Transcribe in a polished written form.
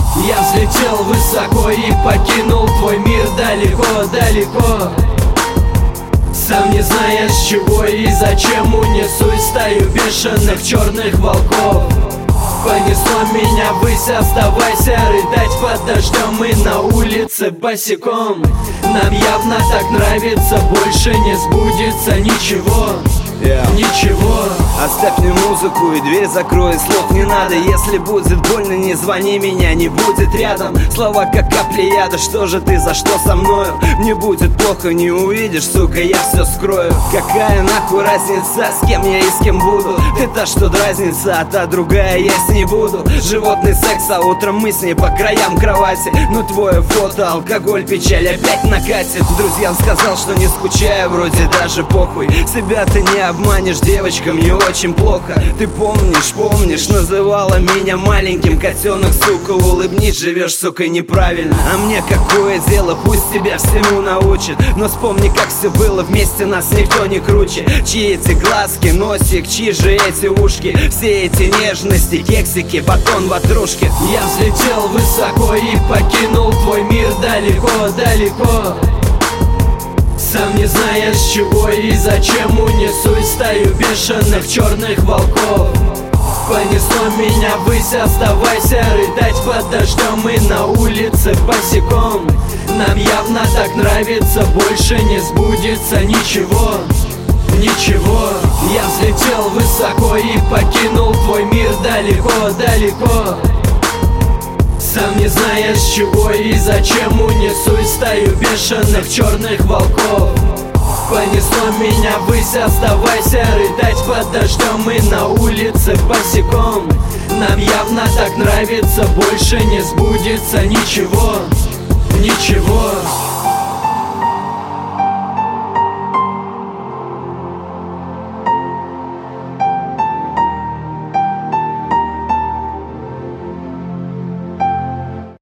Я взлетел высоко и покинул твой мир далеко-далеко. Сам не зная с чего и зачем унесусь в стаю бешеных черных волков. Понесло меня ввысь, оставайся рыдать под дождем и на улице босиком. Нам явно так нравится, больше не сбудется ничего. Ничего. Оставь мне музыку и дверь закрой, слов не надо. Если будет больно, не звони, меня не будет рядом. Слова как капли яда, что же ты, за что со мною? Мне будет плохо, не увидишь, сука, я все скрою. Какая нахуй разница, с кем я и с кем буду? Ты та, что дразнится, а та другая, я с ней буду. Животный секс, а утром мы с ней по краям кровати. Но твое фото, алкоголь, печаль опять накатит. Друзьям сказал, что не скучаю, вроде даже похуй. Себя ты не обманешь, девочка, мне очень плохо. Ты помнишь, называла меня маленьким. Котенок, сука, улыбнись, живешь, сука, неправильно. А мне какое дело, пусть тебя всему научит. Но вспомни, как все было, вместе нас никто не круче. Чьи эти глазки, носик, чьи же эти ушки? Все эти нежности, кексики, батон ватрушки. Я взлетел высоко и покинул твой мир далеко-далеко. Сам не зная с чего и зачем унесусь в стаю бешеных черных волков. Понесло меня ввысь, оставайся рыдать под дождем и на улице босиком. Нам явно так нравится, больше не сбудется ничего. Ничего. Я взлетел высоко и покинул твой мир далеко-далеко. Сам не зная с чего и зачем унесусь в стаю бешеных черных волков. Понесло меня ввысь, оставайся рыдать под дождем и на улице босиком. Нам явно так нравится, больше не сбудется ничего. Ничего.